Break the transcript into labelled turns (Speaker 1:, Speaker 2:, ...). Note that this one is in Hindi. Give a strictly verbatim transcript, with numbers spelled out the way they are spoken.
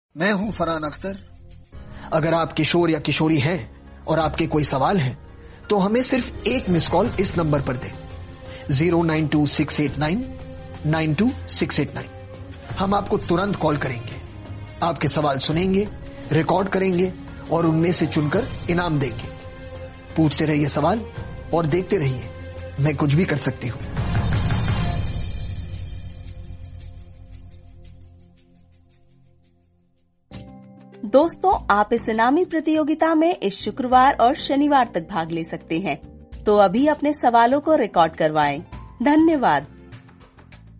Speaker 1: मैं हूं फरहान अख्तर। अगर आप किशोर या किशोरी हैं और आपके कोई सवाल हैं तो हमें सिर्फ एक मिस कॉल इस नंबर पर दें, zero nine two six eight nine nine two six eight nine. हम आपको तुरंत कॉल करेंगे, आपके सवाल सुनेंगे, रिकॉर्ड करेंगे और उनमें से चुनकर इनाम देंगे। पूछते रहिए सवाल और देखते रहिए, मैं कुछ भी कर सकती हूँ।
Speaker 2: दोस्तों, आप इस इनामी प्रतियोगिता में इस शुक्रवार और शनिवार तक भाग ले सकते हैं, तो अभी अपने सवालों को रिकॉर्ड करवाएं। धन्यवाद।